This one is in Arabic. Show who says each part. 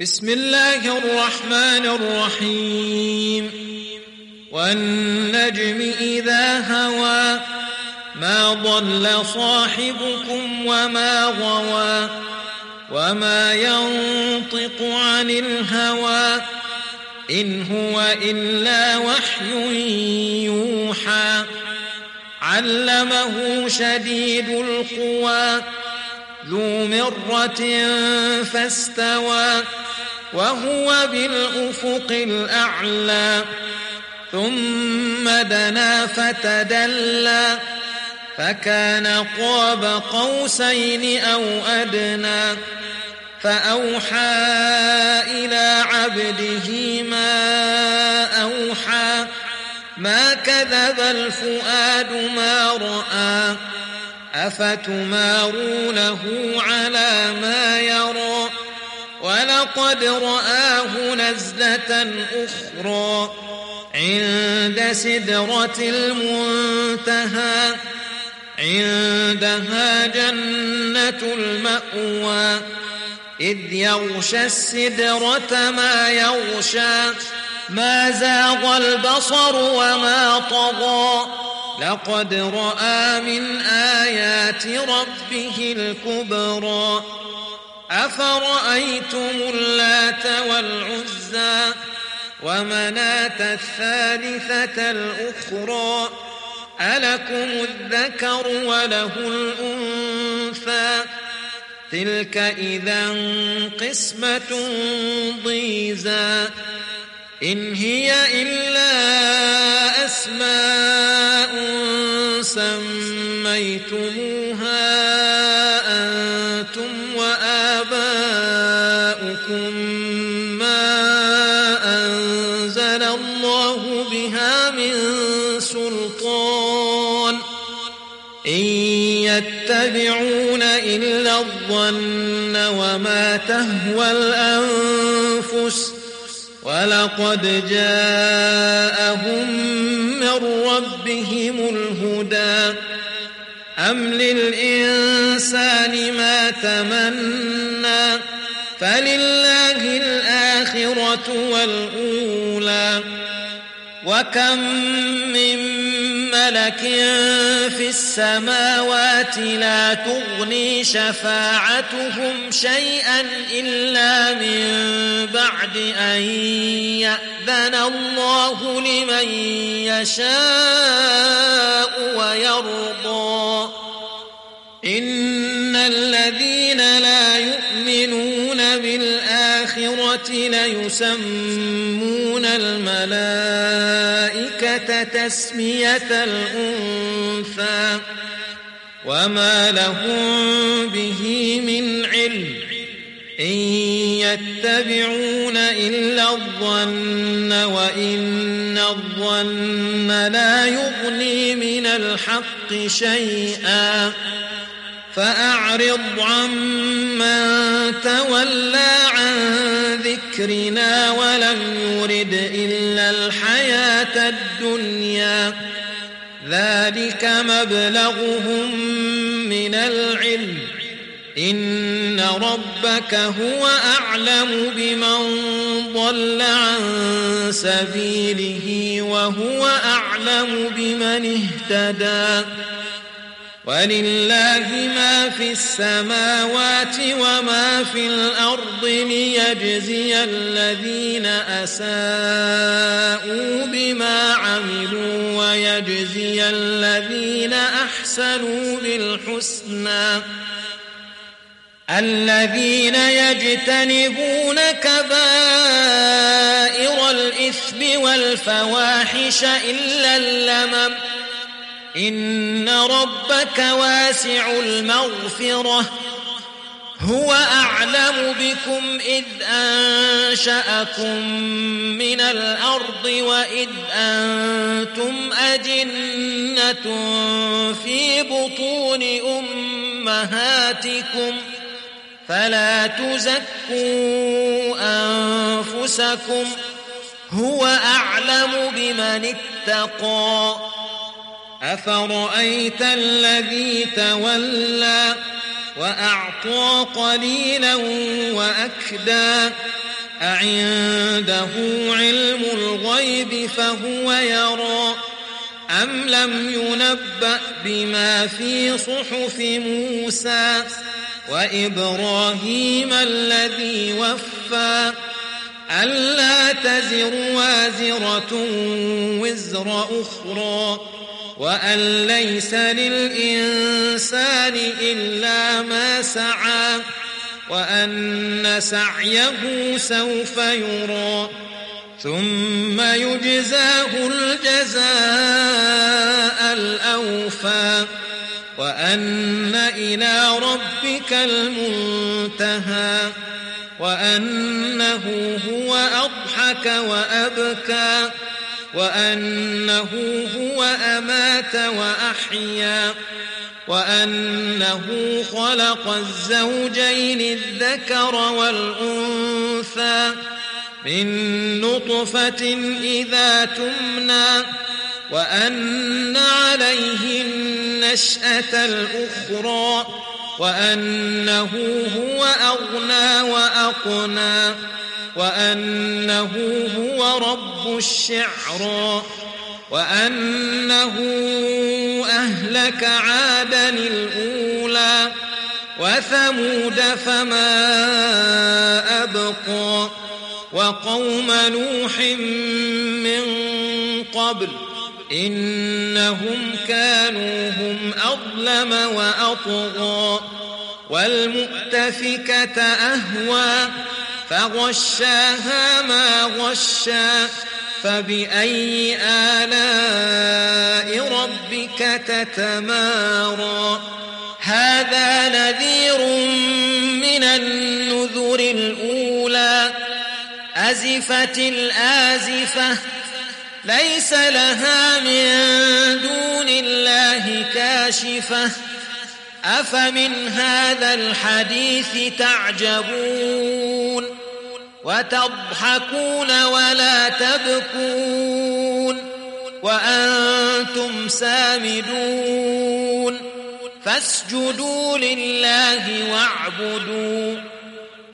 Speaker 1: بسم الله الرحمن الرحيم والنجم إذا هوى ما ضل صاحبكم وما غوى وما ينطق عن الهوى إن هو إلا وحي يوحى علمه شديد القوى ذو مرة فاستوى وهو بالأفق الأعلى ثم دنا فتدلى فكان قاب قوسين أو أدنى فأوحى إلى عبده ما أوحى ما كذب الفؤاد ما رأى أفتمارونه على ما يرى ولقد رآه نزلة أخرى عند سدرة المنتهى عندها جنة المأوى إذ يغشى السدرة ما يغشى ما زاغ البصر وما طغى لقد رأى من آيات ربه الكبرى أفرأيتم اللات والعزى ومناة الثالثة الأخرى ألكم الذكر وله الأنثى تلك إذا قسمة ضيزى إن هي إلا أسماء سميتموها أنتم وآباؤكم ما أنزل الله بها من سلطان إن يتبعون إلا الظن وما تهوى الأنفس ولقد جاءهم من ربهم الهدى أم للإنسان ما تمنى فلله الآخرة والأولى وكم من ملك في السماوات لا تغني شفاعتهم شيئا إلا من بعد أن يأذن الله لمن يشاء ويرضى إن الذين لا يؤمنون بالآخرة ليسمون الملائكة تسمية الأنثى وما لهم به من علم إن يتبعون إلا الظن وإن الظن لا يغني من الحق شيئا فأعرض عمن تولى عن ذكرنا ولم يرد إلا الحياة الدنيا ذلك مبلغهم من العلم إن ربك هو أعلم بمن ضل عن سبيله وهو أعلم بمن اهتدى ولله ما في السماوات وما في الأرض ليجزي الذين أساءوا بما عملوا ويجزي الذين أحسنوا بالحسنى الذين يجتنبون كبائر الإثم والفواحش إلا اللمم إن ربك واسع المغفرة هو أعلم بكم إذ أنشأكم من الأرض وإذ أنتم أجنة في بطون أمهاتكم فلا تزكوا أنفسكم هو أعلم بمن اتقى أفرأيت الذي تولى وأعطى قليلا وأكدى أعنده علم الغيب فهو يرى أم لم ينبأ بما في صحف موسى وإبراهيم الذي وفى ألا تزر وازرة وزر أخرى وأن ليس للإنسان إلا ما سعى وأن سعيه سوف يرى ثم يجزاه الجزاء الأوفى وأن إلى ربك المنتهى وأنه هو أضحك وأبكى وأنه هو أمات وأحيا وأنه خلق الزوجين الذكر والأنثى من نطفة إذا تمنى وأن عليه النشأة الأخرى وأنه هو أغنى وأقنى وأنه هو رب الشعرى وأنه أهلك عادا الأولى وثمود فما أبقى وقوم نوح من قبل إنهم كانوا هم أظلم وأطغى والمؤتفكة أهوى فغشاها ما غشا فبأي آلاء ربك تتمارى هذا نذير من النذر الأولى أزفت الآزفة ليس لها من دون الله كاشفة أفمن هذا الحديث تعجبون وتضحكون ولا تبكون وأنتم سامدون فاسجدوا لله واعبدوا